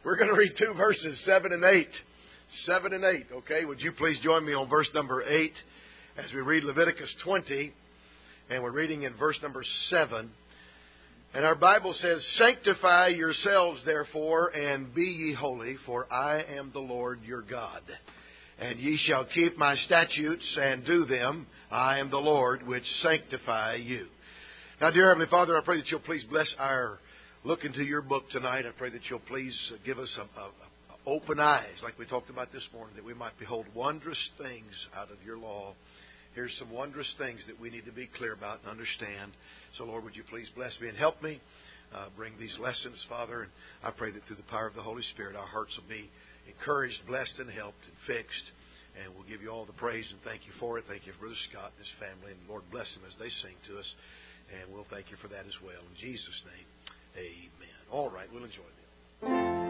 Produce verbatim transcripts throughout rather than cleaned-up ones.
We're going to read two verses, seven and eight. Seven and eight, okay? Would you please join me on verse number eight as we read Leviticus twenty, and we're reading in verse number seven. And our Bible says, "Sanctify yourselves, therefore, and be ye holy, for I am the Lord your God. And ye shall keep my statutes and do them. I am the Lord which sanctify you." Now, dear Heavenly Father, I pray that you'll please bless our look into your book tonight. I pray that you'll please give us a, a, a open eyes, like we talked about this morning, that we might behold wondrous things out of your law. Here's some wondrous things that we need to be clear about and understand. So, Lord, would you please bless me and help me uh, bring these lessons, Father. And I pray that through the power of the Holy Spirit, our hearts will be encouraged, blessed, and helped and fixed. And we'll give you all the praise and thank you for it. Thank you for Brother Scott and his family. And Lord, bless them as they sing to us. And we'll thank you for that as well. In Jesus' name, amen. All right, we'll enjoy them.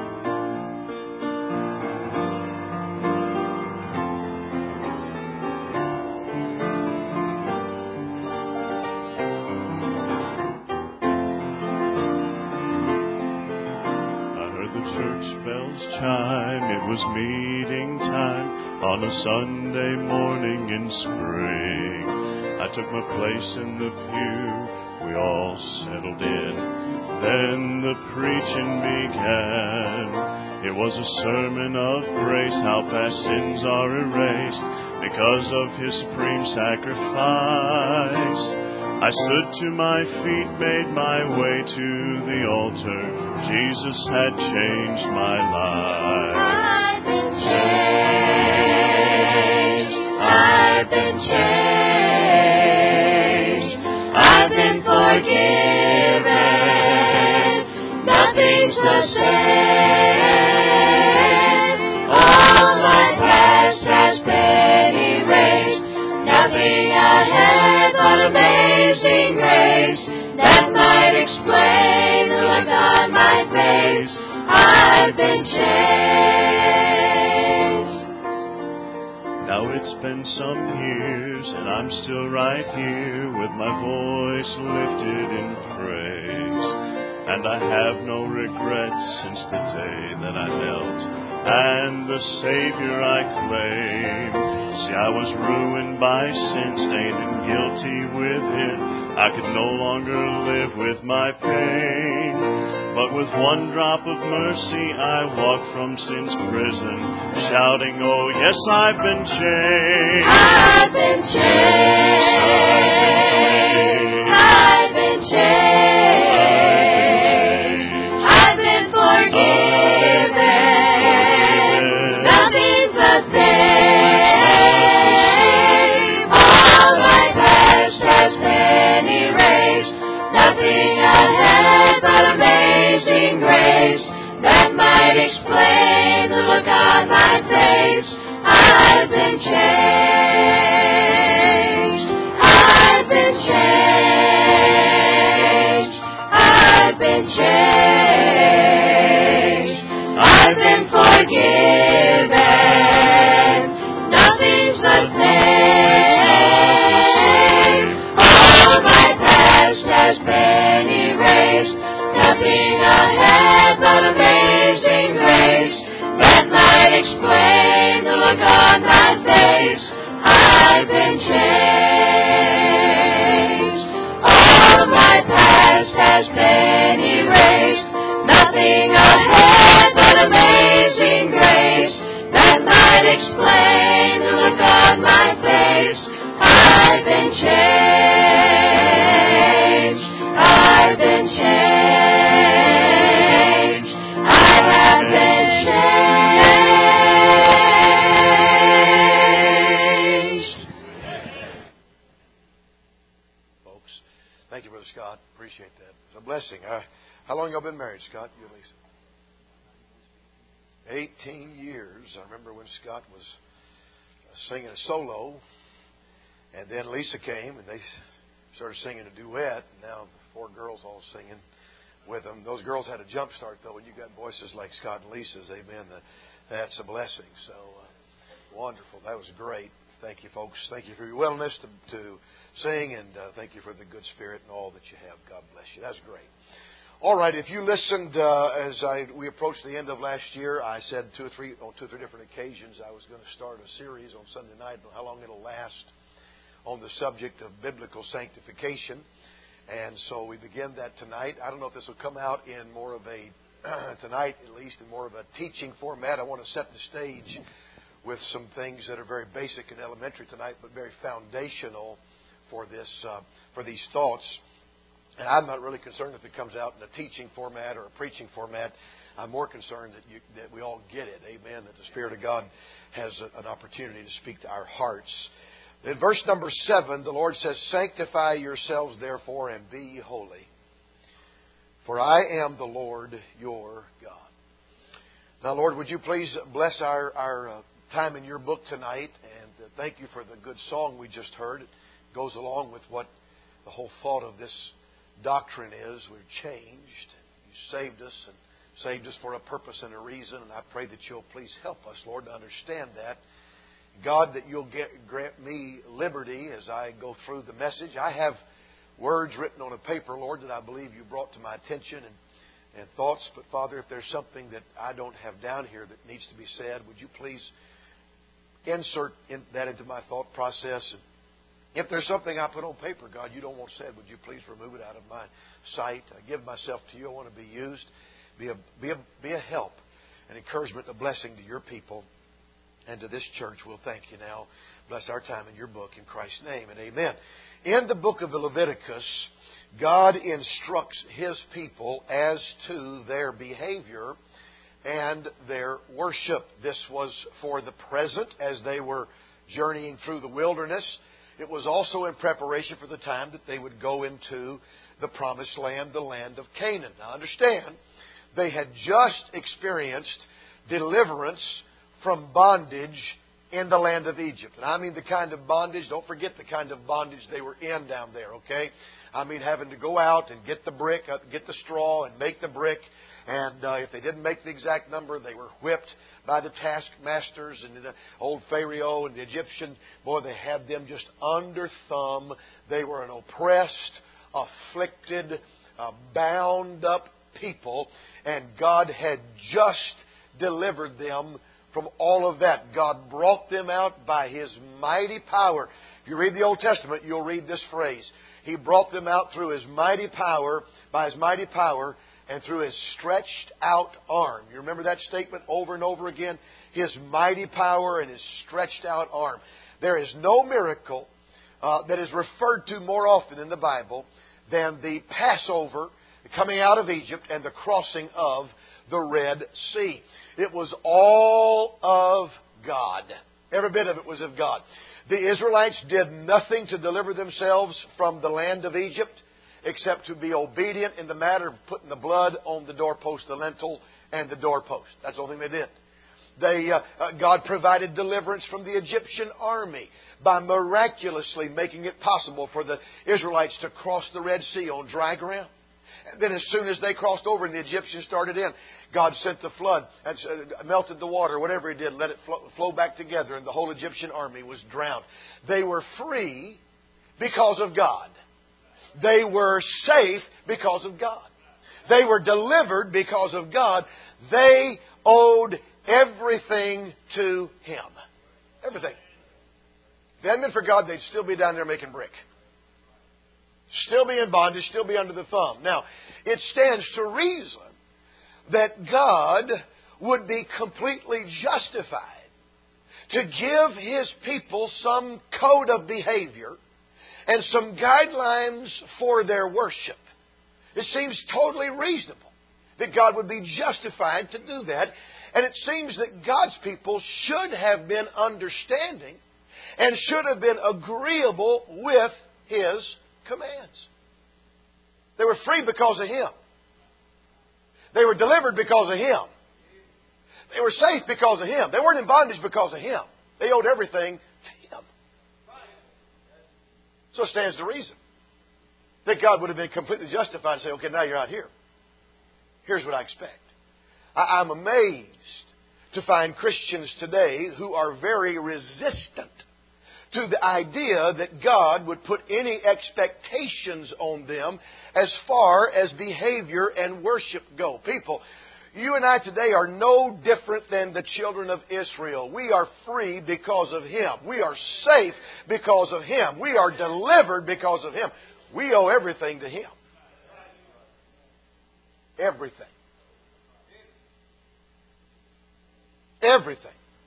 Chime. It was meeting time on a Sunday morning in spring. I took my place in the pew, we all settled in. Then the preaching began. It was a sermon of grace, how fast sins are erased because of His supreme sacrifice. I stood to my feet, made my way to the altar. Jesus had changed my life. I've been changed. I've been changed. I've been forgiven. Nothing's the same. All my past has been erased. Nothing ahead but amazing grace that might explain the look on my face. I've been changed. Now it's been some years and I'm still right here with my voice lifted in praise. And I have no regrets since the day that I knelt and the Savior I claim. See, I was ruined by sin, stained and guilty within. I could no longer live with my pain. But with one drop of mercy, I walk from sin's prison, shouting, oh yes, I've been changed. I've been changed. I've been changed. I've been forgiven. Nothing's the same. All my past has been erased. Nothing ahead but amazing grace that might explain the look on my face. I've been changed. I've been changed. I've been changed. I've been forgiven. Nothing's the same. All my past has been erased. Nothing ahead but amazing grace that might explain the look on my face. I've been changed. All my past has been erased. Nothing ahead but amazing grace that might explain the look on my face. I've been changed. I've been changed. I have been changed. Folks, thank you, Brother Scott. Appreciate that. It's a blessing. Uh, how long y'all been married, Scott? You and Lisa? Eighteen years. I remember when Scott was singing a solo, and then Lisa came, and they started singing a duet. And now the four girls all singing with them. Those girls had a jump start, though, when you got voices like Scott and Lisa's. Amen. That's a blessing. So uh, wonderful. That was great. Thank you, folks. Thank you for your willingness to, to sing, and uh, thank you for the good spirit and all that you have. God bless you. That's great. All right, if you listened uh, as I, we approached the end of last year, I said two or three, on two or three different occasions I was going to start a series on Sunday night, and how long it'll last, on the subject of biblical sanctification. And so we begin that tonight. I don't know if this will come out in more of a, tonight at least, in more of a teaching format. I want to set the stage with some things that are very basic and elementary tonight, but very foundational for this, uh, for these thoughts. And I'm not really concerned if it comes out in a teaching format or a preaching format. I'm more concerned that you, that we all get it. Amen. That the Spirit of God has a, an opportunity to speak to our hearts. In verse number seven, the Lord says, "Sanctify yourselves therefore and be holy, for I am the Lord your God." Now, Lord, would you please bless our, our uh, time in your book tonight, and uh, thank you for the good song we just heard. It goes along with what the whole thought of this doctrine is. We're changed. You saved us and saved us for a purpose and a reason, and I pray that you'll please help us, Lord, to understand that. God, that you'll get, grant me liberty as I go through the message. I have words written on a paper, Lord, that I believe you brought to my attention and, and thoughts. But, Father, if there's something that I don't have down here that needs to be said, would you please insert in, that into my thought process? And if there's something I put on paper, God, you don't want said, would you please remove it out of my sight? I give myself to you. I want to be used, be a, be a, be a help, an encouragement, a blessing to your people and to this church. We'll thank you now. Bless our time in your book in Christ's name, and amen. In the book of Leviticus, God instructs His people as to their behavior and their worship. This was for the present as they were journeying through the wilderness. It was also in preparation for the time that they would go into the promised land, the land of Canaan. Now understand, they had just experienced deliverance from bondage in the land of Egypt. And I mean the kind of bondage, don't forget the kind of bondage they were in down there, okay? I mean having to go out and get the brick, get the straw and make the brick. And uh, if they didn't make the exact number, they were whipped by the taskmasters and the old Pharaoh and the Egyptian. Boy, they had them just under thumb. They were an oppressed, afflicted, uh, bound up people. And God had just delivered them from all of that. God brought them out by His mighty power. If you read the Old Testament, you'll read this phrase. He brought them out through His mighty power, by His mighty power, and through His stretched out arm. You remember that statement over and over again? His mighty power and His stretched out arm. There is no miracle uh, that is referred to more often in the Bible than the Passover, the coming out of Egypt, and the crossing of the Red Sea. It was all of God. Every bit of it was of God. The Israelites did nothing to deliver themselves from the land of Egypt, except to be obedient in the matter of putting the blood on the doorpost, the lintel, and the doorpost. That's the only thing they did. They, uh, uh, God provided deliverance from the Egyptian army by miraculously making it possible for the Israelites to cross the Red Sea on dry ground. And then as soon as they crossed over and the Egyptians started in, God sent the flood and melted the water, whatever He did, let it flow, flow back together, and the whole Egyptian army was drowned. They were free because of God. They were safe because of God. They were delivered because of God. They owed everything to Him. Everything. If it hadn't been for God, they'd still be down there making brick. Still be in bondage, still be under the thumb. Now, it stands to reason that God would be completely justified to give His people some code of behavior and some guidelines for their worship. It seems totally reasonable that God would be justified to do that. And it seems that God's people should have been understanding and should have been agreeable with His commands. They were free because of Him. They were delivered because of Him. They were safe because of Him. They weren't in bondage because of Him. They owed everything to Him. So it stands to reason that God would have been completely justified to say, okay, now you're out here. Here's what I expect. I, I'm amazed to find Christians today who are very resistant to the idea that God would put any expectations on them as far as behavior and worship go. People, you and I today are no different than the children of Israel. We are free because of Him. We are safe because of Him. We are delivered because of Him. We owe everything to Him. Everything. Everything.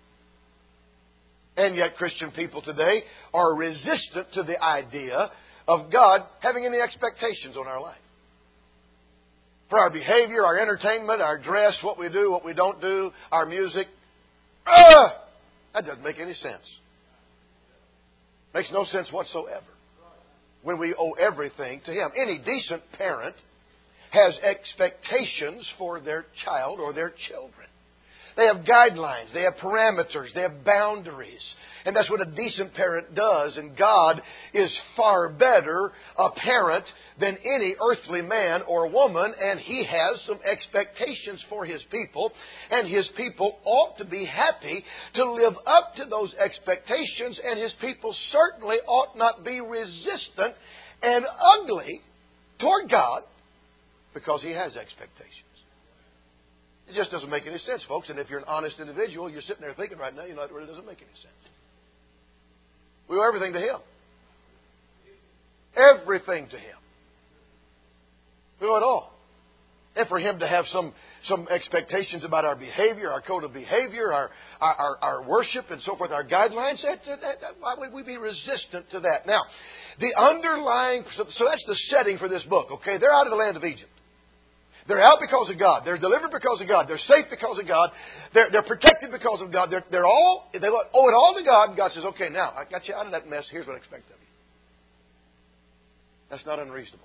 And yet Christian people today are resistant to the idea of God having any expectations on our life. For our behavior, our entertainment, our dress, what we do, what we don't do, our music. Ah, that doesn't make any sense. Makes no sense whatsoever. When we owe everything to Him. Any decent parent has expectations for their child or their children. They have guidelines, they have parameters, they have boundaries. And that's what a decent parent does. And God is far better a parent than any earthly man or woman. And He has some expectations for His people. And His people ought to be happy to live up to those expectations. And His people certainly ought not be resistant and ugly toward God because He has expectations. It just doesn't make any sense, folks. And if you're an honest individual, you're sitting there thinking right now, you know, it really doesn't make any sense. We owe everything to Him. Everything to Him. We owe it all. And for Him to have some, some expectations about our behavior, our code of behavior, our, our, our worship and so forth, our guidelines, that, that, that, why would we be resistant to that? Now, the underlying, so, so that's the setting for this book, okay? They're out of the land of Egypt. They're out because of God. They're delivered because of God. They're safe because of God. They're, they're protected because of God. They're, they're all, they owe it all to God. And God says, okay, now, I got you out of that mess. Here's what I expect of you. That's not unreasonable.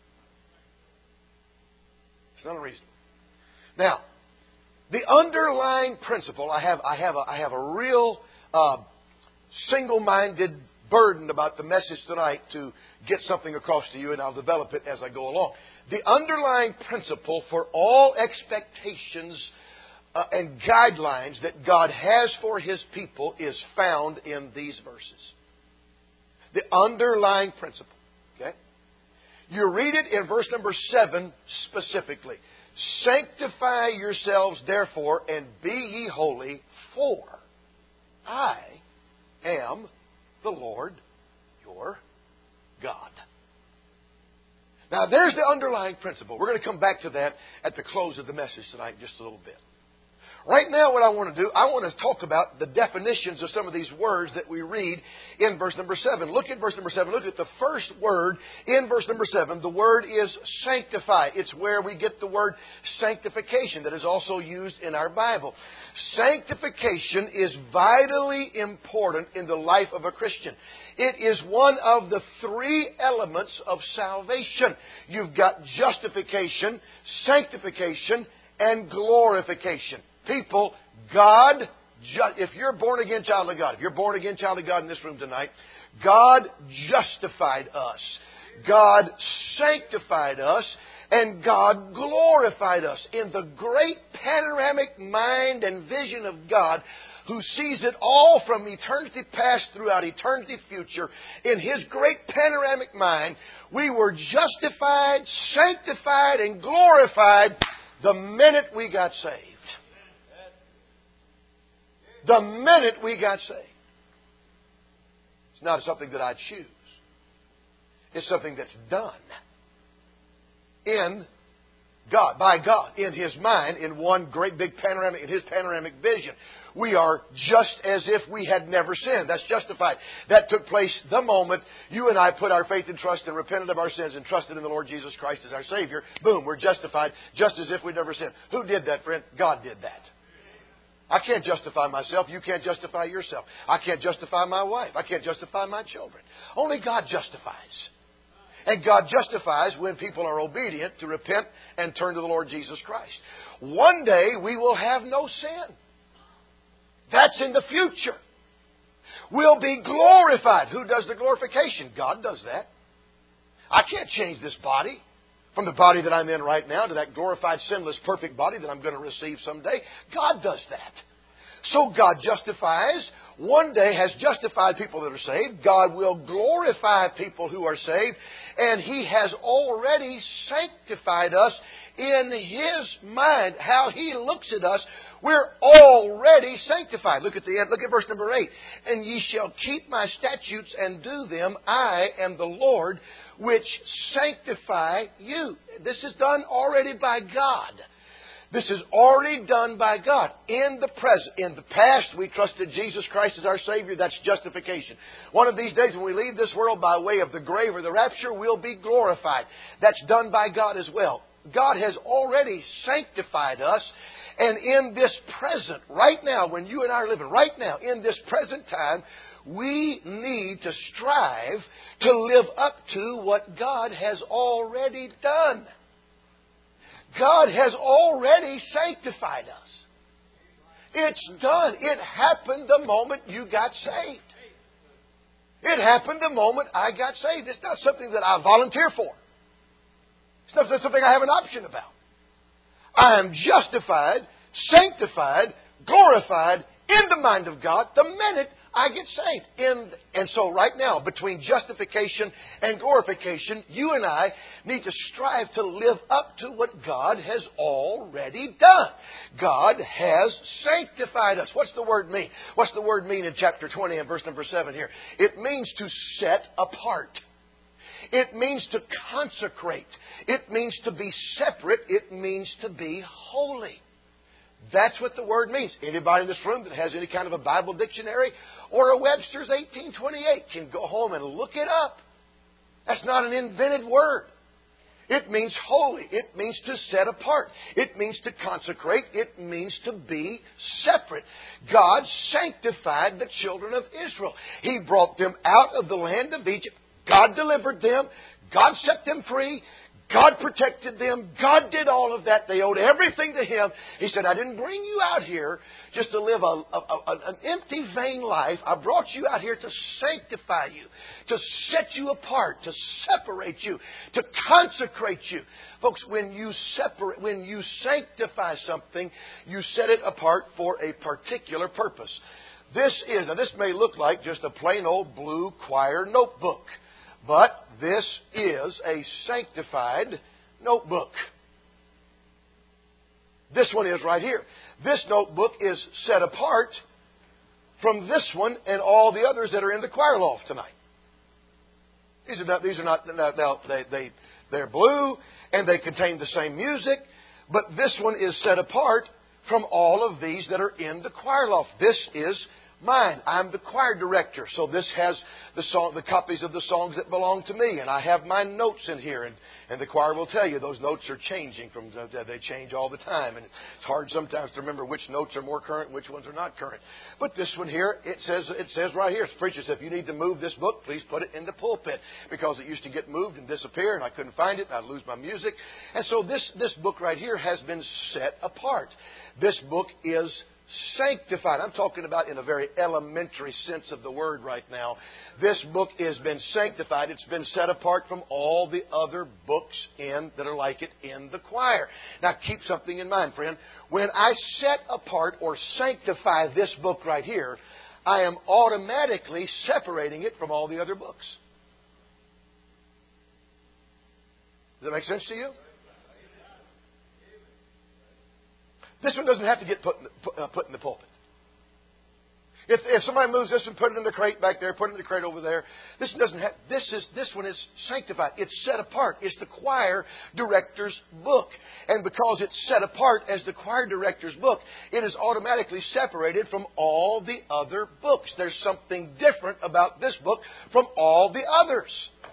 It's not unreasonable. Now, the underlying principle, I have, I have, a, I have a real uh, single-minded burden about the message tonight to get something across to you, and I'll develop it as I go along. The underlying principle for all expectations uh, and guidelines that God has for His people is found in these verses. The underlying principle. Okay? You read it in verse number seven specifically. Sanctify yourselves therefore and be ye holy, for I am the Lord your God. Now, there's the underlying principle. We're going to come back to that at the close of the message tonight just a little bit. Right now, what I want to do, I want to talk about the definitions of some of these words that we read in verse number seven. Look at verse number seven. Look at the first word in verse number seven. The word is sanctify. It's where we get the word sanctification that is also used in our Bible. Sanctification is vitally important in the life of a Christian. It is one of the three elements of salvation. You've got justification, sanctification, and glorification. People, God, if you're a born-again child of God, if you're a born-again child of God in this room tonight, God justified us. God sanctified us. And God glorified us in the great panoramic mind and vision of God, who sees it all from eternity past throughout eternity future. In His great panoramic mind, we were justified, sanctified, and glorified the minute we got saved. The minute we got saved. It's not something that I choose. It's something that's done in God, by God, in His mind, in one great big panoramic, in His panoramic vision. We are just as if we had never sinned. That's justified. That took place the moment you and I put our faith and trust and repented of our sins and trusted in the Lord Jesus Christ as our Savior. Boom, we're justified just as if we'd never sinned. Who did that, friend? God did that. I can't justify myself. You can't justify yourself. I can't justify my wife. I can't justify my children. Only God justifies. And God justifies when people are obedient to repent and turn to the Lord Jesus Christ. One day we will have no sin. That's in the future. We'll be glorified. Who does the glorification? God does that. I can't change this body from the body that I'm in right now to that glorified, sinless, perfect body that I'm going to receive someday. God does that. So God justifies one day has justified people that are saved. God will glorify people who are saved. And He has already sanctified us in His mind. How He looks at us, we're already sanctified. Look at the end. Look at verse number eight. And ye shall keep my statutes and do them. I am the Lord which sanctify you. This is done already by God. This is already done by God. In the present, in the past, we trusted Jesus Christ as our Savior. That's justification. One of these days when we leave this world by way of the grave or the rapture, we'll be glorified. That's done by God as well. God has already sanctified us. And in this present, right now, when you and I are living, right now, in this present time, we need to strive to live up to what God has already done. God has already sanctified us. It's done. It happened the moment you got saved. It happened the moment I got saved. It's not something that I volunteer for. It's not something I have an option about. I am justified, sanctified, glorified in the mind of God the minute I get saved. In, and so right now, between justification and glorification, you and I need to strive to live up to what God has already done. God has sanctified us. What's the word mean? What's the word mean in chapter twenty and verse number seven here? It means to set apart. It means to consecrate. It means to be separate. It means to be holy. That's what the word means. Anybody in this room that has any kind of a Bible dictionary or a Webster's eighteen twenty-eight can go home and look it up. That's not an invented word. It means holy. It means to set apart. It means to consecrate. It means to be separate. God sanctified the children of Israel. He brought them out of the land of Egypt. God delivered them. God set them free. God protected them. God did all of that. They owed everything to Him. He said, I didn't bring you out here just to live a, a, a, an empty, vain life. I brought you out here to sanctify you, to set you apart, to separate you, to consecrate you. Folks, when you separate, when you sanctify something, you set it apart for a particular purpose. This is, now this may look like just a plain old blue choir notebook. But this is a sanctified notebook. This one is right here. This notebook is set apart from this one and all the others that are in the choir loft tonight. These are not, these are not, now they, they, they're blue and they contain the same music, but this one is set apart from all of these that are in the choir loft. This is mine. I'm the choir director, so this has the song, the copies of the songs that belong to me, and I have my notes in here, and, and the choir will tell you those notes are changing from they change all the time, and it's hard sometimes to remember which notes are more current, which ones are not current. But this one here, it says it says right here, preacher said, if you need to move this book, please put it in the pulpit, because it used to get moved and disappear, and I couldn't find it, and I'd lose my music, and so this this book right here has been set apart. This book is sanctified. I'm talking about in a very elementary sense of the word right now. This book has been sanctified. It's been set apart from all the other books in that are like it in the choir. Now keep something in mind, friend. When I set apart or sanctify this book right here, I am automatically separating it from all the other books. Does that make sense to you? This one doesn't have to get put in the, uh, put in the pulpit. If, if somebody moves this and put it in the crate back there, put it in the crate over there, this doesn't have. This is this one is sanctified. It's set apart. It's the choir director's book, and because it's set apart as the choir director's book, it is automatically separated from all the other books. There's something different about this book from all the others.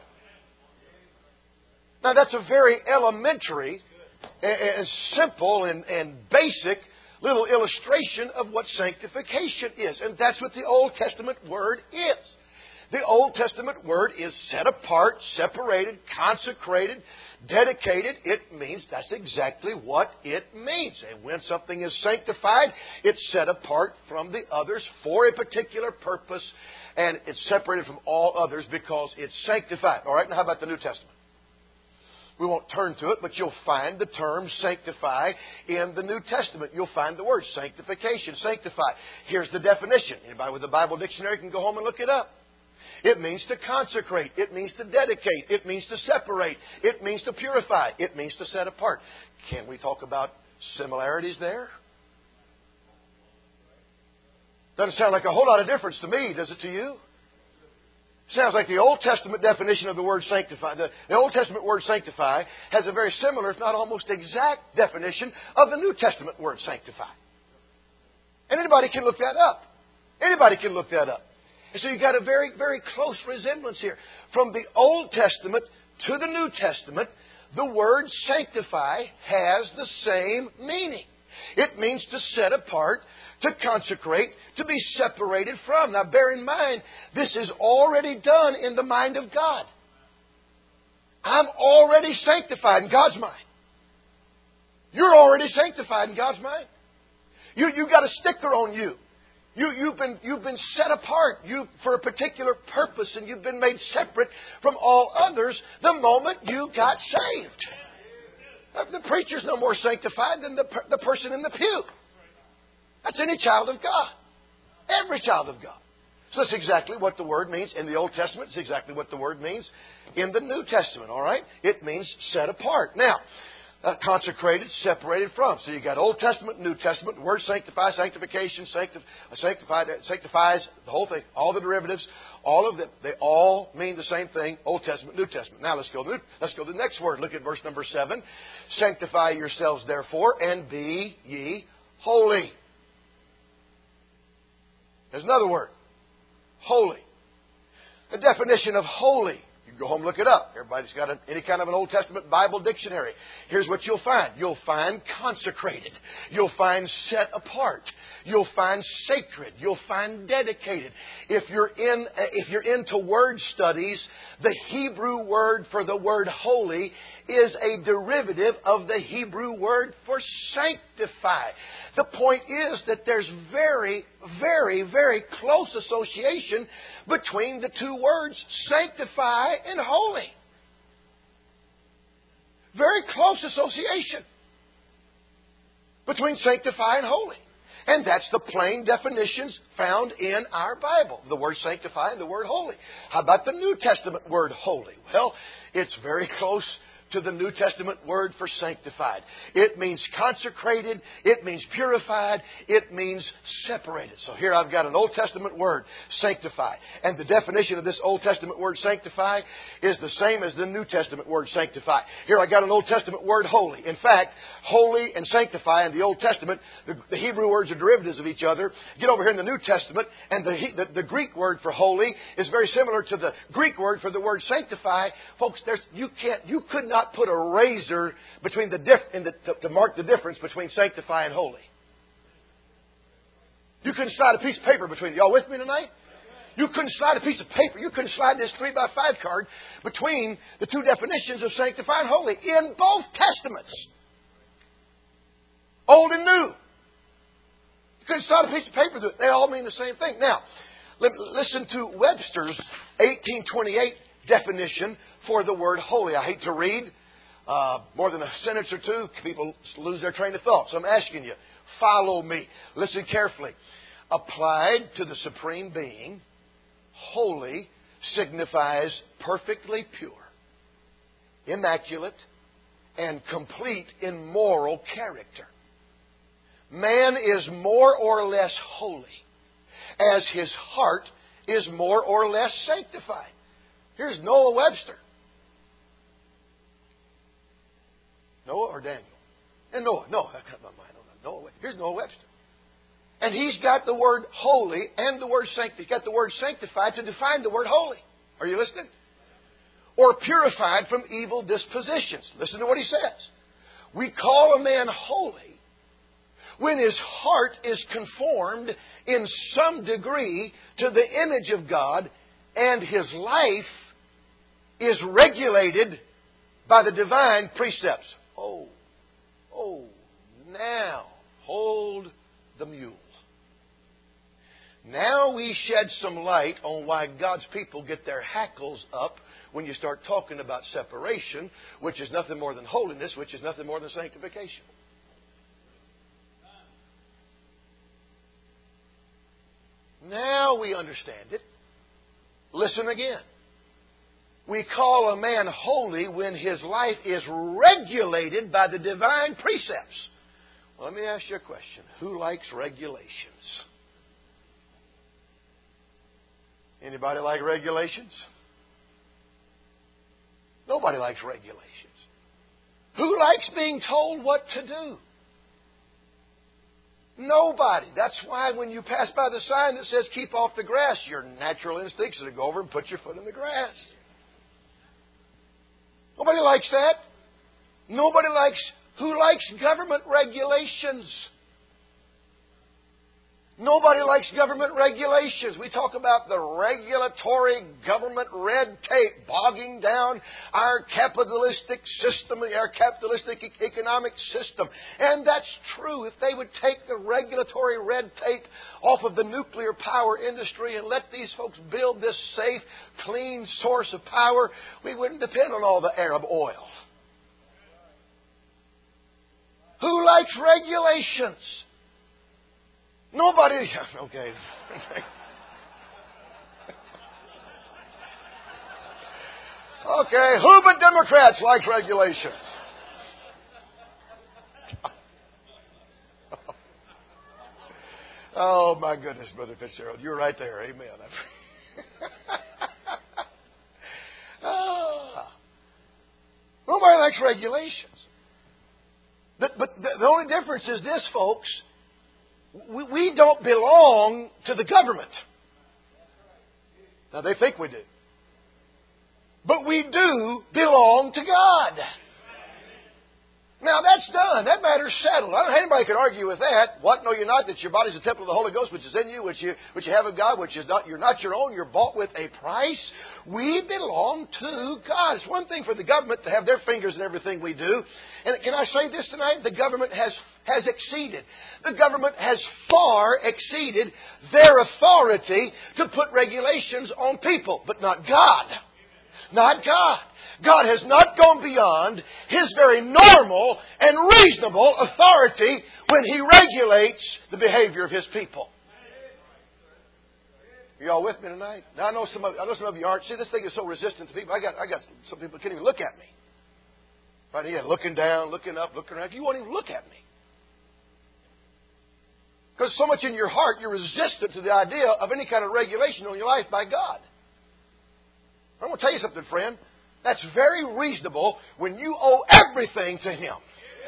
Now that's a very elementary and simple and, and basic little illustration of what sanctification is. And that's what the Old Testament word is. The Old Testament word is set apart, separated, consecrated, dedicated. It means that's exactly what it means. And when something is sanctified, it's set apart from the others for a particular purpose. And it's separated from all others because it's sanctified. All right, now how about the New Testament? We won't turn to it, but you'll find the term sanctify in the New Testament. You'll find the word sanctification, sanctify. Here's the definition. Anybody with a Bible dictionary can go home and look it up. It means to consecrate. It means to dedicate. It means to separate. It means to purify. It means to set apart. Can we talk about similarities there? Doesn't sound like a whole lot of difference to me, does it to you? Sounds like the Old Testament definition of the word sanctify. The, the Old Testament word sanctify has a very similar, if not almost exact, definition of the New Testament word sanctify. And anybody can look that up. Anybody can look that up. And so you've got a very, very close resemblance here. From the Old Testament to the New Testament, the word sanctify has the same meaning. It means to set apart, to consecrate, to be separated from. Now bear in mind, this is already done in the mind of God. I'm already sanctified in God's mind. You're already sanctified in God's mind. You, you've got a sticker on you. You, you've been, you've been set apart you, for a particular purpose, and you've been made separate from all others the moment you got saved. The preacher's no more sanctified than the, the person in the pew. That's any child of God. Every child of God. So that's exactly what the word means in the Old Testament. It's exactly what the word means in the New Testament. All right? It means set apart. Now, uh, consecrated, separated from. So you got Old Testament, New Testament. The word sanctify, sanctification, sanctif- sanctified, sanctifies, the whole thing. All the derivatives, all of them, they all mean the same thing. Old Testament, New Testament. Now let's go to, let's go to the next word. Look at verse number seven. Sanctify yourselves therefore and be ye holy. There's another word. Holy. The definition of holy. You can go home and look it up. Everybody's got a, any kind of an Old Testament Bible dictionary. Here's what you'll find. You'll find consecrated. You'll find set apart. You'll find sacred. You'll find dedicated. If you're in, if you're into word studies, the Hebrew word for the word holy is a derivative of the Hebrew word for sanctify. The point is that there's very, very, very close association between the two words, sanctify and holy. Very close association between sanctify and holy. And that's the plain definitions found in our Bible. The word sanctify and the word holy. How about the New Testament word holy? Well, it's very close to the New Testament word for sanctified. It means consecrated. It means purified. It means separated. So here I've got an Old Testament word, sanctify. And the definition of this Old Testament word sanctify is the same as the New Testament word sanctify. Here I've got an Old Testament word holy. In fact, holy and sanctify in the Old Testament, the, the Hebrew words are derivatives of each other. Get over here in the New Testament, and the, the, the Greek word for holy is very similar to the Greek word for the word sanctify. Folks, there's, you can't, you could not put a razor between the diff in the, to, to mark the difference between sanctify and holy. You couldn't slide a piece of paper between. Y'all with me tonight? You couldn't slide a piece of paper. You couldn't slide this three by five card between the two definitions of sanctify and holy in both Testaments, Old and New. You couldn't slide a piece of paper through it. They all mean the same thing. Now, listen to Webster's eighteen twenty-eight definition for the word holy. I hate to read uh, more than a sentence or two. People lose their train of thought. So I'm asking you, follow me. Listen carefully. Applied to the Supreme Being, holy signifies perfectly pure, immaculate, and complete in moral character. Man is more or less holy as his heart is more or less sanctified. Here's Noah Webster. Noah or Daniel? And Noah. No, I got my mind on that. Noah. Here's Noah Webster. And he's got the word holy and the word sanctified. He's got the word sanctified to define the word holy. Are you listening? Or purified from evil dispositions. Listen to what he says. We call a man holy when his heart is conformed in some degree to the image of God and his life is regulated by the divine precepts. Oh, oh, now hold the mule. Now we me shed some light on why God's people get their hackles up when you start talking about separation, which is nothing more than holiness, which is nothing more than sanctification. Now we understand it. Listen again. We call a man holy when his life is regulated by the divine precepts. Well, let me ask you a question. Who likes regulations? Anybody like regulations? Nobody likes regulations. Who likes being told what to do? Nobody. That's why when you pass by the sign that says keep off the grass, your natural instincts are to go over and put your foot in the grass. Nobody likes that. Nobody likes, who likes government regulations? Nobody likes government regulations. We talk about the regulatory government red tape bogging down our capitalistic system, our capitalistic economic system. And that's true. If they would take the regulatory red tape off of the nuclear power industry and let these folks build this safe, clean source of power, we wouldn't depend on all the Arab oil. Who likes regulations? Nobody. Okay. Okay. Who but Democrats likes regulations? Oh, my goodness, Brother Fitzgerald. You're right there. Amen. Ah. Nobody likes regulations. But, but the only difference is this, folks. We, we don't belong to the government. Now, they think we do. But we do belong to God. Now, that's done. That matter's settled. I don't know anybody can argue with that. What? Know you not that your body is a temple of the Holy Ghost, which is in you, which you which you have of God, which is not you're not your own. You're bought with a price. We belong to God. It's one thing for the government to have their fingers in everything we do. And can I say this tonight? The government has has exceeded. The government has far exceeded their authority to put regulations on people, but not God. Not God. God has not gone beyond His very normal and reasonable authority when He regulates the behavior of His people. Are y'all with me tonight? Now I know some of I know some of you aren't. See, this thing is so resistant to people. I got I got some people that can't even look at me. Right here, looking down, looking up, looking around. You won't even look at me. Because so much in your heart you're resistant to the idea of any kind of regulation on your life by God. I'm going to tell you something, friend. That's very reasonable when you owe everything to Him.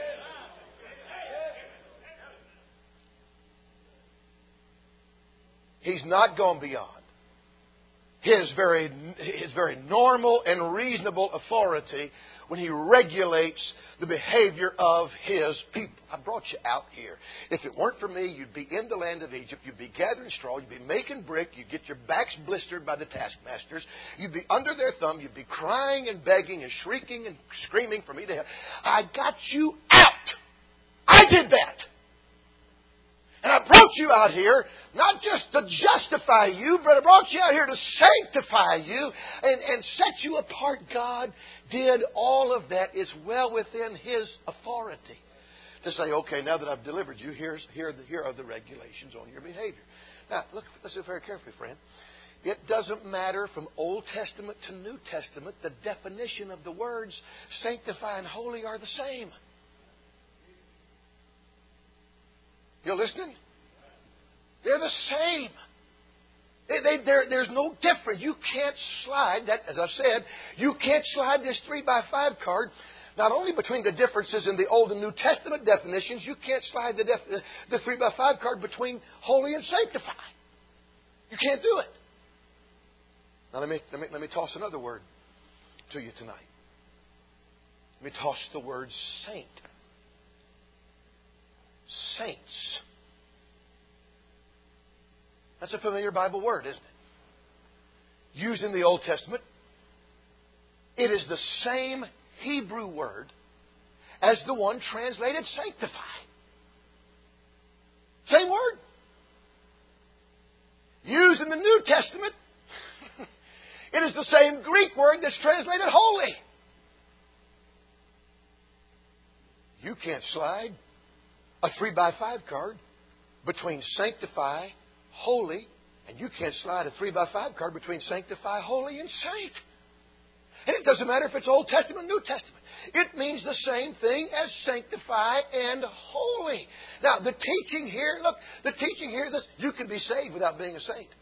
He's not gone beyond His very, His very normal and reasonable authority when He regulates the behavior of His people. I brought you out here. If it weren't for me, you'd be in the land of Egypt. You'd be gathering straw. You'd be making brick. You'd get your backs blistered by the taskmasters. You'd be under their thumb. You'd be crying and begging and shrieking and screaming for me to help. I got you out. I did that. And I brought you out here not just to justify you, but I brought you out here to sanctify you and, and set you apart. God did all of that. Is well within His authority to say, okay, now that I've delivered you, here's, here, here are the regulations on your behavior. Now, look, listen very carefully, friend. It doesn't matter from Old Testament to New Testament. The definition of the words sanctify and holy are the same. You listening? They're the same. They, they, there's no difference. You can't slide that, as I've said, you can't slide this three by five card. Not only between the differences in the Old and New Testament definitions, you can't slide the, def, the three by five card between holy and sanctify. You can't do it. Now let me, let me let me toss another word to you tonight. Let me toss the word saint. Saints. That's a familiar Bible word, isn't it? Used in the Old Testament. It is the same Hebrew word as the one translated sanctify. Same word. used in the New Testament, it is the same Greek word that's translated holy. You can't slide a three by five card between sanctify, holy, and you can't slide a three by five card between sanctify, holy, and saint. And it doesn't matter if it's Old Testament or New Testament. It means the same thing as sanctify and holy. Now, the teaching here, look, the teaching here is this: you can be saved without being a saint.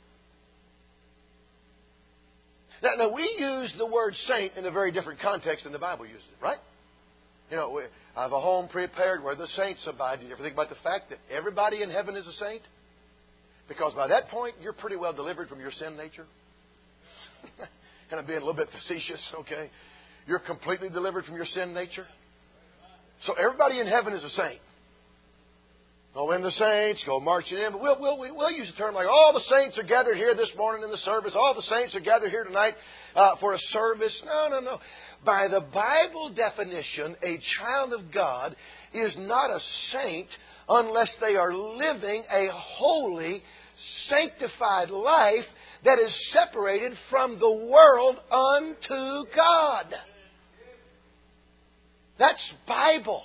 Now, now, we use the word saint in a very different context than the Bible uses it, right? You know, we, I have a home prepared where the saints abide. Do you ever think about the fact that everybody in heaven is a saint? Because by that point, you're pretty well delivered from your sin nature. And I'm being a little bit facetious, okay? You're completely delivered from your sin nature. So everybody in heaven is a saint. Oh, when the saints go marching in, but we'll, we'll, we'll use a term like, all the saints are gathered here this morning in the service. All the saints are gathered here tonight uh, for a service. No, no, no. By the Bible definition, a child of God is not a saint unless they are living a holy, sanctified life that is separated from the world unto God. That's Bible.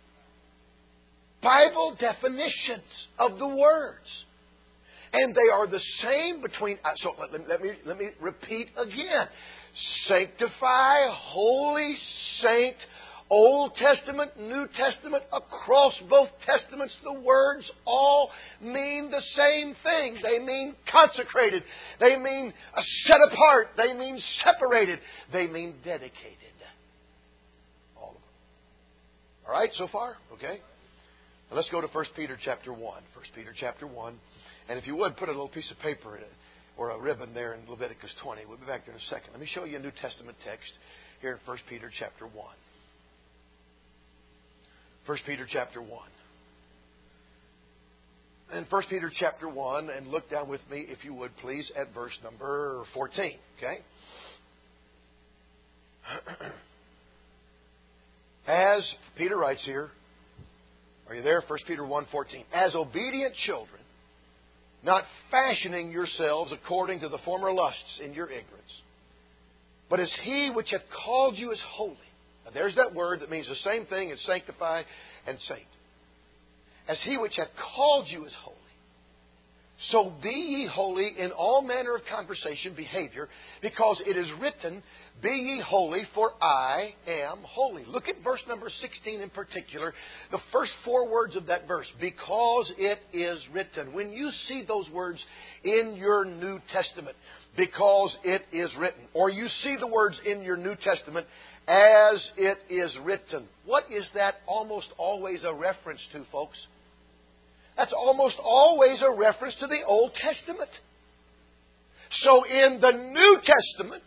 Bible definitions of the words. And they are the same between... So let, let, me, let me repeat again. Sanctify, holy, saint, Old Testament, New Testament, across both Testaments, the words all mean the same thing. They mean consecrated. They mean set apart. They mean separated. They mean dedicated. All of them. All right, so far? Okay. Now let's go to First Peter chapter one. First Peter chapter one. And if you would, put a little piece of paper in it, or a ribbon there in Leviticus twenty. We'll be back there in a second. Let me show you a New Testament text here in First Peter chapter one. First Peter chapter one. And First Peter chapter one, and look down with me, if you would, please, at verse number fourteen. Okay? As Peter writes here, are you there? First Peter one fourteen. As obedient children, not fashioning yourselves according to the former lusts in your ignorance, but as He which hath called you is holy. Now there's that word that means the same thing as sanctify and saint. As He which hath called you is holy. So be ye holy in all manner of conversation, behavior, because it is written, be ye holy, for I am holy. Look at verse number sixteen in particular. The first four words of that verse. Because it is written. When you see those words in your New Testament, because it is written, or you see the words in your New Testament, as it is written. What is that almost always a reference to, folks? That's almost always a reference to the Old Testament. So in the New Testament,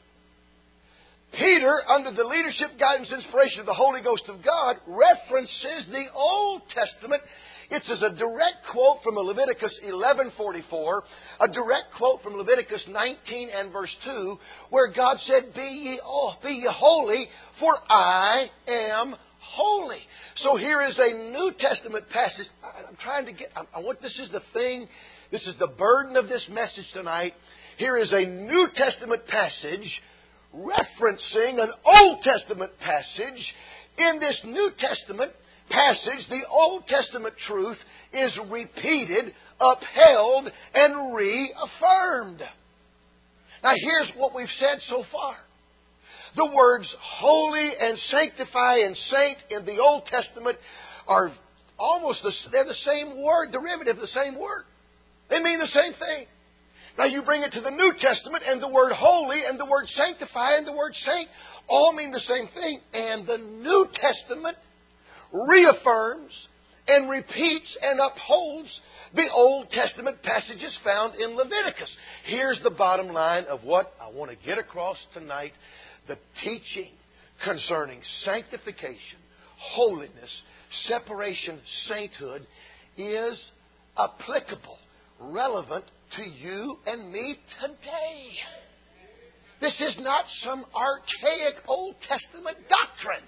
Peter, under the leadership, guidance, inspiration of the Holy Ghost of God, references the Old Testament. It's as a direct quote from Leviticus eleven forty-four, a direct quote from Leviticus nineteen and verse two, where God said, Be ye, oh, be ye holy, for I am holy. So here is a New Testament passage. I'm trying to get, I want, this is the thing, this is the burden of this message tonight. Here is a New Testament passage referencing an Old Testament passage. In this New Testament passage, the Old Testament truth is repeated, upheld, and reaffirmed. Now here's what we've said so far. The words holy and sanctify and saint in the Old Testament are almost the, they're the same word, derivative of the same word. They mean the same thing. Now you bring it to the New Testament, and the word holy and the word sanctify and the word saint all mean the same thing. And the New Testament reaffirms and repeats and upholds the Old Testament passages found in Leviticus. Here's the bottom line of what I want to get across tonight. The teaching concerning sanctification, holiness, separation, sainthood is applicable, relevant to you and me today. This is not some archaic Old Testament doctrine.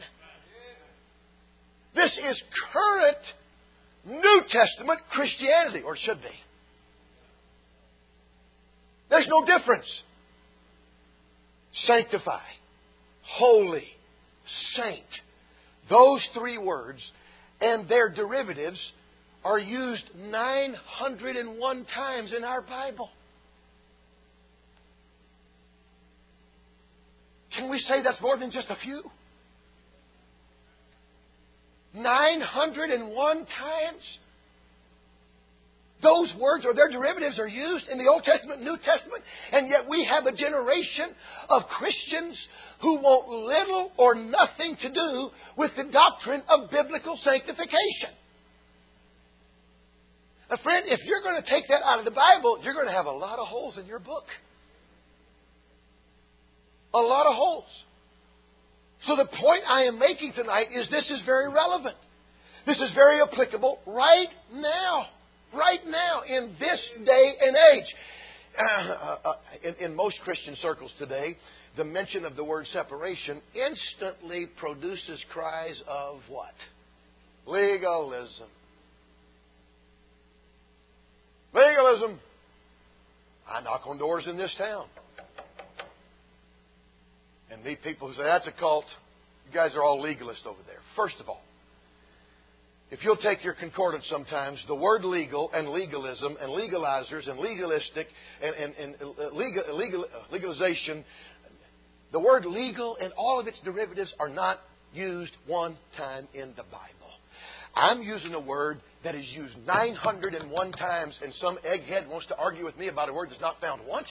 This is current New Testament Christianity, or it should be. There's no difference. Sanctify, holy, saint. Those three words and their derivatives are used nine hundred one times in our Bible. Can we say that's more than just a few? nine hundred one times. Those words or their derivatives are used in the Old Testament and New Testament, and yet we have a generation of Christians who want little or nothing to do with the doctrine of biblical sanctification. Now, friend, if you're going to take that out of the Bible, you're going to have a lot of holes in your book. A lot of holes. So the point I am making tonight is this is very relevant. This is very applicable right now. Right now, in this day and age. Uh, uh, in, in most Christian circles today, the mention of the word separation instantly produces cries of what? Legalism. Legalism. I knock on doors in this town and meet people who say, that's a cult. You guys are all legalists over there. First of all, if you'll take your concordance sometimes, the word legal and legalism and legalizers and legalistic and, and, and legal, legal, legalization, the word legal and all of its derivatives are not used one time in the Bible. I'm using a word that is used nine hundred one times, and some egghead wants to argue with me about a word that's not found once.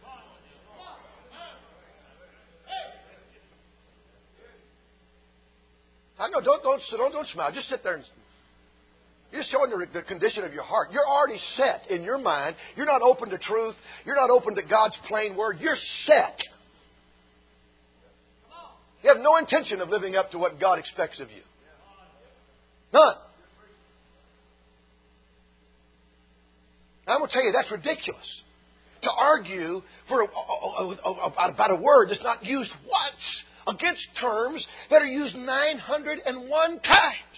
I know, don't, don't, don't, don't smile. Just sit there and... You're showing the, the condition of your heart. You're already set in your mind. You're not open to truth. You're not open to God's plain word. You're set. You have no intention of living up to what God expects of you. None. I'm going to tell you, that's ridiculous. To argue for a, a, a, about a word that's not used once against terms that are used nine hundred one times.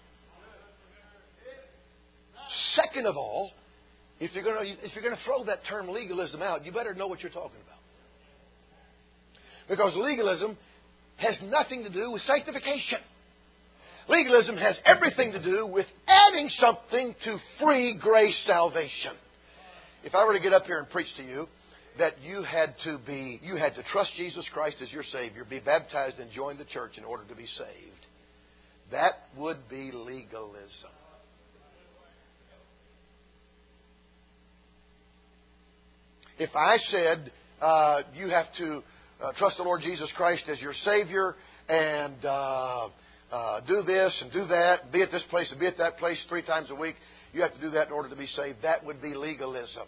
Second of all, if you're going to if you're going to throw that term legalism out, you better know what you're talking about. Because legalism has nothing to do with sanctification. Legalism has everything to do with adding something to free grace salvation. If I were to get up here and preach to you that you had to be you had to trust Jesus Christ as your Savior, be baptized and join the church in order to be saved, that would be legalism. If I said uh, you have to uh, trust the Lord Jesus Christ as your Savior and uh, uh, do this and do that, be at this place and be at that place three times a week, you have to do that in order to be saved, that would be legalism.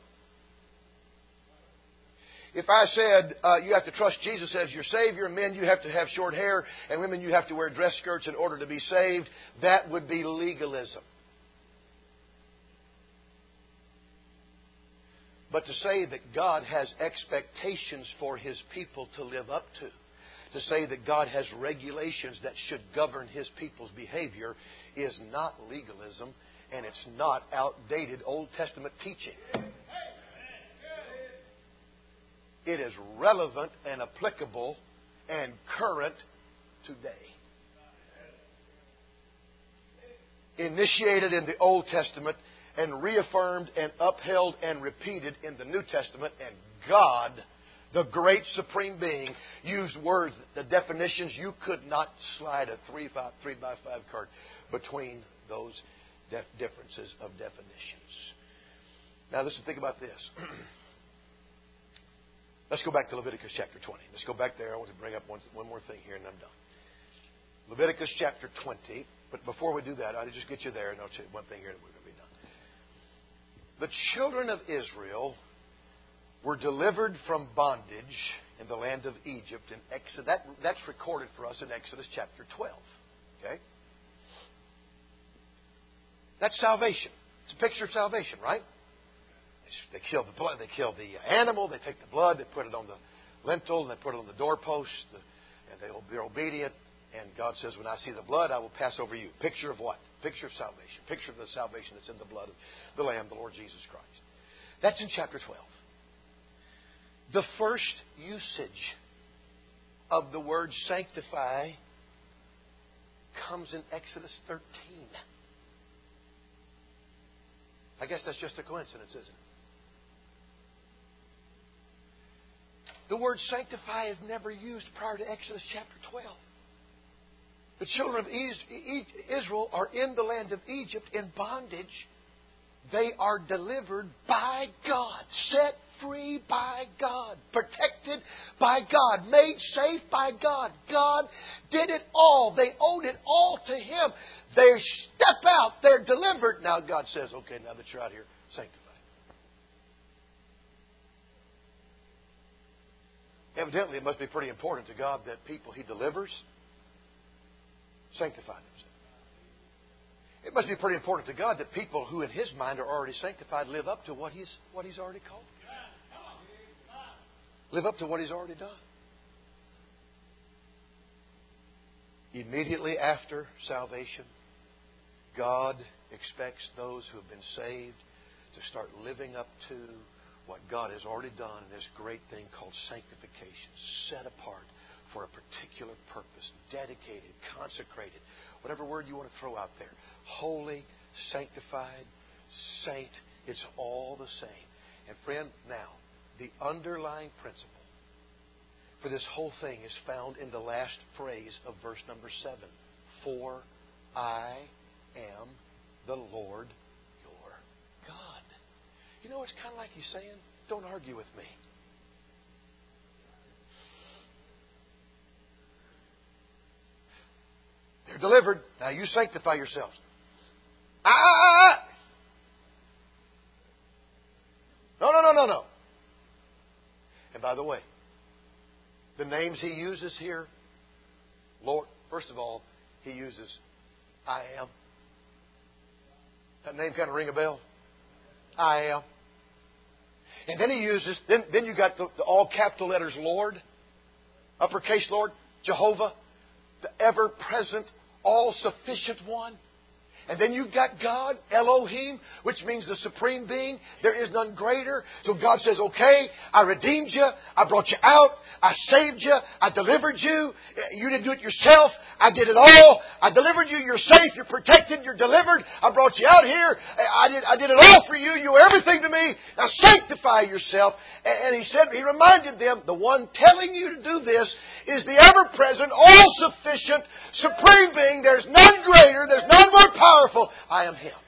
If I said uh, you have to trust Jesus as your Savior, men, you have to have short hair, and women, you have to wear dress skirts in order to be saved, that would be legalism. But to say that God has expectations for His people to live up to, to say that God has regulations that should govern His people's behavior, is not legalism, and it's not outdated Old Testament teaching. It is relevant and applicable and current today. Initiated in the Old Testament and reaffirmed and upheld and repeated in the New Testament. And God, the great supreme being, used words, the definitions, you could not slide a three, five, three by five card between those def- differences of definitions. Now listen, think about this. Let's go back to Leviticus chapter twenty. Let's go back there. I want to bring up one, one more thing here and I'm done. Leviticus chapter twenty. But before we do that, I'll just get you there and I'll tell you one thing here and we're going to be done. The children of Israel were delivered from bondage in the land of Egypt. In Exodus, that, that's recorded for us in Exodus chapter twelve. Okay? That's salvation. It's a picture of salvation, right? They kill the blood. They kill the animal. They take the blood. They put it on the lintel and they put it on the doorpost. And they, they're obedient. And God says, when I see the blood, I will pass over you. Picture of what? Picture of salvation. Picture of the salvation that's in the blood of the Lamb, the Lord Jesus Christ. That's in chapter twelve. The first usage of the word sanctify comes in Exodus thirteen. I guess that's just a coincidence, isn't it? The word sanctify is never used prior to Exodus chapter twelve. The children of Israel are in the land of Egypt in bondage. They are delivered by God, set free by God, protected by God, made safe by God. God did it all. They owed it all to Him. They step out. They're delivered. Now God says, okay, now that you're out here, sanctify. Evidently, it must be pretty important to God that people He delivers sanctify themselves. It must be pretty important to God that people who in His mind are already sanctified live up to what He's what He's already called. Live up to what He's already done. Immediately after salvation, God expects those who have been saved to start living up to what God has already done in this great thing called sanctification, set apart for a particular purpose, dedicated, consecrated, whatever word you want to throw out there. Holy, sanctified, saint, it's all the same. And friend, now, the underlying principle for this whole thing is found in the last phrase of verse number seven. For I am the Lord your God. You know, it's kind of like He's saying, don't argue with me. They're delivered. Now you sanctify yourselves. Ah! No, no, no, no, no. And by the way, the names He uses here, Lord, first of all, He uses I am. That name kind of ring a bell? I am. And then He uses, then, then you got the, the all capital letters Lord, uppercase Lord, Jehovah, the ever-present, all-sufficient one. And then you've got God, Elohim, which means the supreme being. There is none greater. So God says, okay, I redeemed you. I brought you out. I saved you. I delivered you. You didn't do it yourself. I did it all. I delivered you. You're safe. You're protected. You're delivered. I brought you out here. I did, I did it all for you. You were everything to me. Now sanctify yourself. And He said, He reminded them, the one telling you to do this is the ever-present, all-sufficient, supreme being. There's none greater. There's none more powerful. I am Him.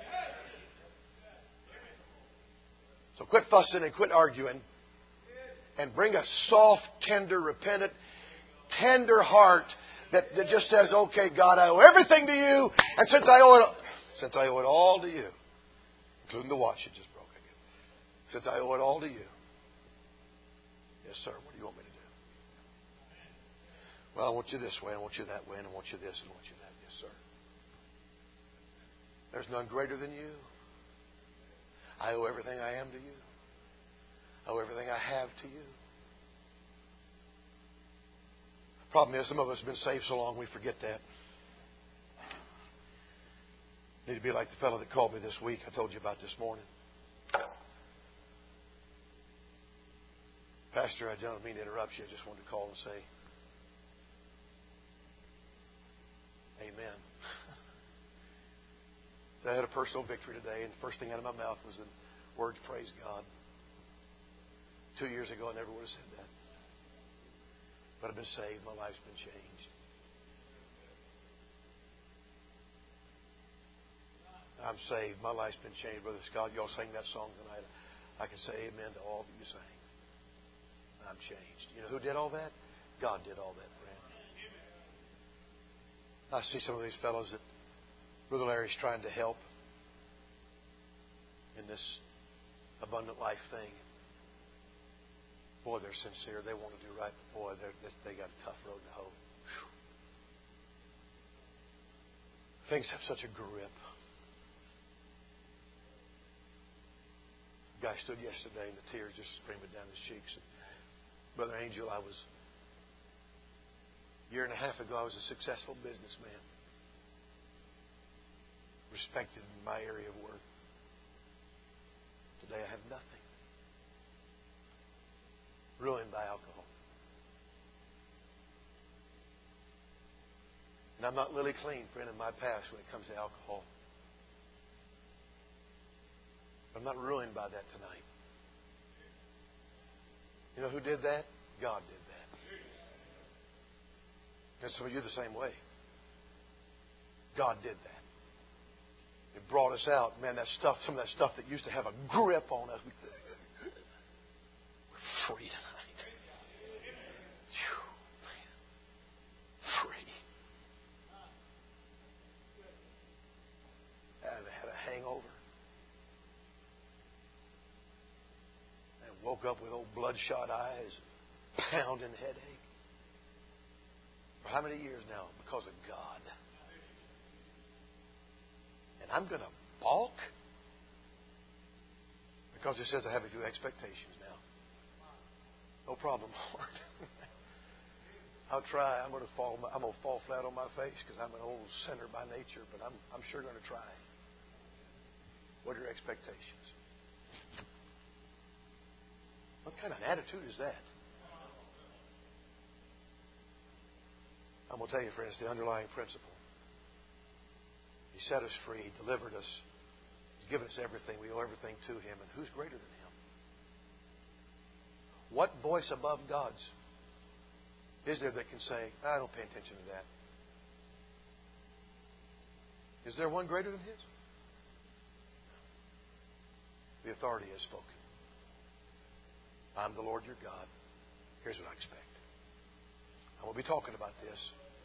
So quit fussing and quit arguing. And bring a soft, tender, repentant, tender heart that, that just says, okay, God, I owe everything to you. And since I owe it, since I owe it all to you, including the watch that just broke again, since I owe it all to you, yes, sir, what do you want me to do? Well, I want you this way, I want you that way, and I want you this, and I want you that. Yes, sir. There's none greater than you. I owe everything I am to you. I owe everything I have to you. Problem is, some of us have been saved so long we forget that. Need to be like the fellow that called me this week. I told you about this morning. Pastor, I don't mean to interrupt you. I just wanted to call and say, amen. So I had a personal victory today, and the first thing out of my mouth was the words, praise God. Two years ago, I never would have said that. But I've been saved. My life's been changed. I'm saved. My life's been changed. Brother Scott, y'all sang that song tonight. I can say amen to all that you sang. I'm changed. You know who did all that? God did all that, friend. I see some of these fellows that Brother Larry's trying to help in this abundant life thing. Boy, they're sincere. They want to do right. But boy, they got a tough road to hoe. Whew. Things have such a grip. A guy stood yesterday and the tears just streaming down his cheeks. And Brother Angel, I was, a year and a half ago, I was a successful businessman. Respected in my area of work. Today I have nothing. Ruined by alcohol. And I'm not lily clean, friend, in my past when it comes to alcohol. But I'm not ruined by that tonight. You know who did that? God did that. And some of you the same way. God did that. It brought us out. Man, that stuff, some of that stuff that used to have a grip on us, we're free tonight. Free. I had a hangover. And woke up with old bloodshot eyes, pounding headache. For how many years now? Because of God. And I'm going to balk? Because it says I have a few expectations now. No problem, Lord. I'll try. I'm going to fall. I'm going to fall flat on my face because I'm an old sinner by nature. But I'm, I'm sure going to try. What are your expectations? What kind of attitude is that? I'm going to tell you, friends, the underlying principle. He set us free, delivered us. He's given us everything. We owe everything to Him. And who's greater than Him? What voice above God's is there that can say, I don't pay attention to that? Is there one greater than His? The authority has spoken. I'm the Lord your God. Here's what I expect. I will be talking about this.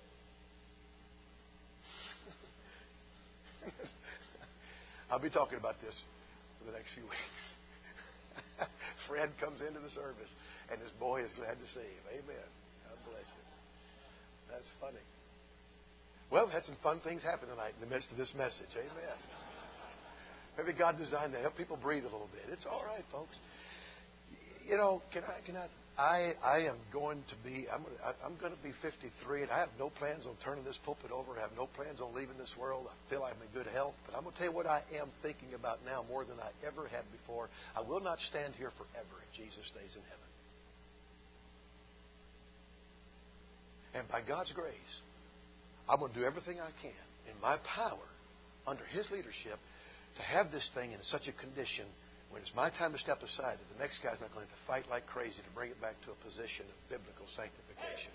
I'll be talking about this for the next few weeks. Fred comes into the service, and his boy is glad to see him. Amen. God bless you. That's funny. Well, we've had some fun things happen tonight in the midst of this message. Amen. Maybe God designed that. Help people breathe a little bit. It's all right, folks. You know, can I? Can I? I, I am going to be. I'm going to, I'm going to be fifty-three, and I have no plans on turning this pulpit over. I have no plans on leaving this world. I feel I'm in good health, but I'm going to tell you what I am thinking about now more than I ever had before. I will not stand here forever if Jesus stays in heaven. And by God's grace, I'm going to do everything I can in my power, under His leadership, to have this thing in such a condition when it's my time to step aside that the next guy's not going to have to fight like crazy to bring it back to a position of biblical sanctification.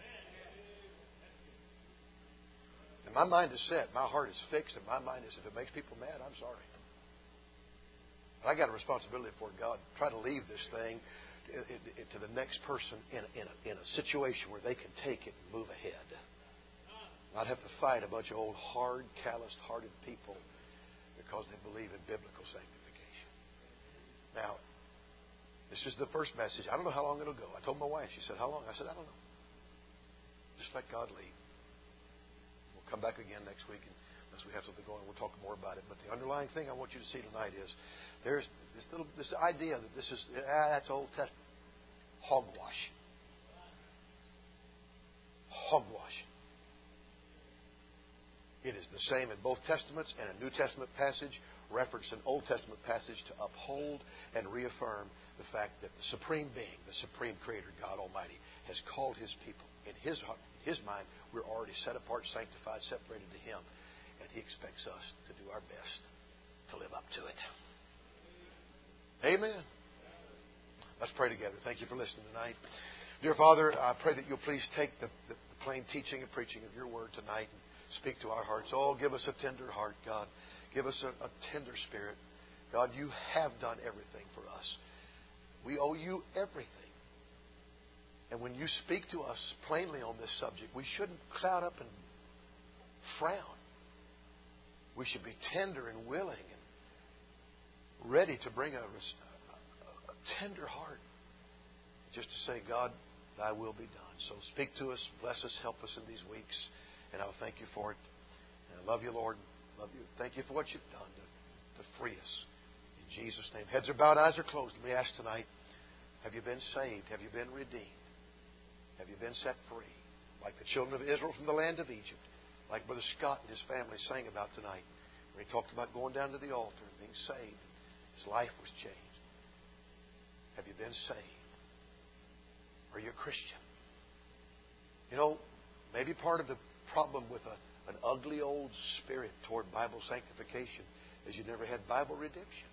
And my mind is set. My heart is fixed. And my mind is, if it makes people mad, I'm sorry. But I got a responsibility before God. Try to leave this thing to the next person in a, in a, in a situation where they can take it and move ahead. Not have to fight a bunch of old, hard, calloused-hearted people because they believe in biblical sanctification. Now, this is the first message. I don't know how long it'll go. I told my wife. She said, how long? I said, I don't know. Just let God lead. We'll come back again next week, and unless we have something going, we'll talk more about it. But the underlying thing I want you to see tonight is there's this little this idea that this is, ah, that's Old Testament. Hogwash. Hogwash. It is the same in both Testaments, and a New Testament passage referenced an Old Testament passage to uphold and reaffirm the fact that the Supreme Being, the Supreme Creator, God Almighty, has called His people. In His, His mind, we're already set apart, sanctified, separated to Him. And He expects us to do our best to live up to it. Amen. Let's pray together. Thank you for listening tonight. Dear Father, I pray that you'll please take the, the, the plain teaching and preaching of your word tonight and speak to our hearts. Oh, give us a tender heart, God. Give us a, a tender spirit. God, you have done everything for us. We owe you everything. And when you speak to us plainly on this subject, we shouldn't cloud up and frown. We should be tender and willing and ready to bring a, a, a tender heart just to say, God, thy will be done. So speak to us, bless us, help us in these weeks. And I'll thank you for it. And I love you, Lord. Love you. Thank you for what you've done to, to free us. In Jesus' name. Heads are bowed, eyes are closed. Let me ask tonight, have you been saved? Have you been redeemed? Have you been set free? Like the children of Israel from the land of Egypt. Like Brother Scott and his family sang about tonight. Where he talked about going down to the altar and being saved. His life was changed. Have you been saved? Are you a Christian? You know, maybe part of the problem with a, an ugly old spirit toward Bible sanctification is you never had Bible redemption.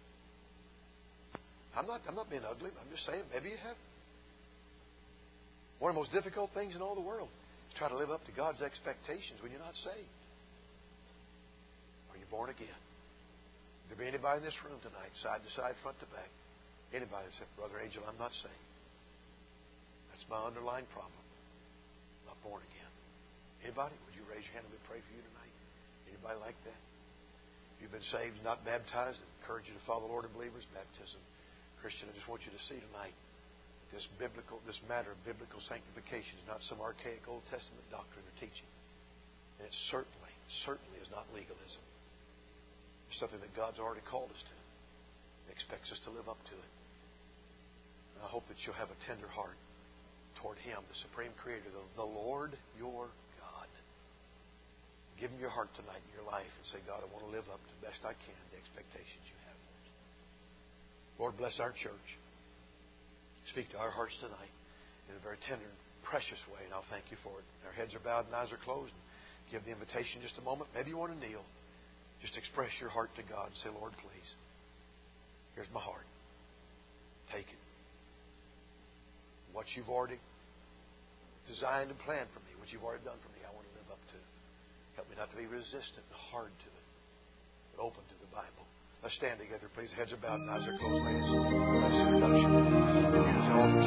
I'm not, I'm not being ugly. I'm just saying, maybe you have. One of the most difficult things in all the world is try to live up to God's expectations when you're not saved. Are you born again? There be anybody in this room tonight, side to side, front to back, anybody that said, Brother Angel, I'm not saved. That's my underlying problem. I'm not born again. Anybody? Would you raise your hand and we pray for you tonight? Anybody like that? If you've been saved, not baptized, I encourage you to follow the Lord in believers' baptism. Christian, I just want you to see tonight this biblical, this matter of biblical sanctification is not some archaic Old Testament doctrine or teaching. And it certainly, certainly is not legalism. It's something that God's already called us to. He expects us to live up to it. And I hope that you'll have a tender heart toward Him, the Supreme Creator, the, the Lord your God. Give Him your heart tonight in your life and say, God, I want to live up to the best I can the expectations you have. Lord, bless our church. Speak to our hearts tonight in a very tender and precious way, and I'll thank you for it. Our heads are bowed and eyes are closed. Give the invitation just a moment. Maybe you want to kneel. Just express your heart to God and say, Lord, please, here's my heart. Take it. What you've already designed and planned for me, what you've already done for me, I want to live up to. Help me not to be resistant and hard to it, but open to the Bible. Let's stand together, please. Heads are bowed and eyes are closed, ladies. Nice introduction.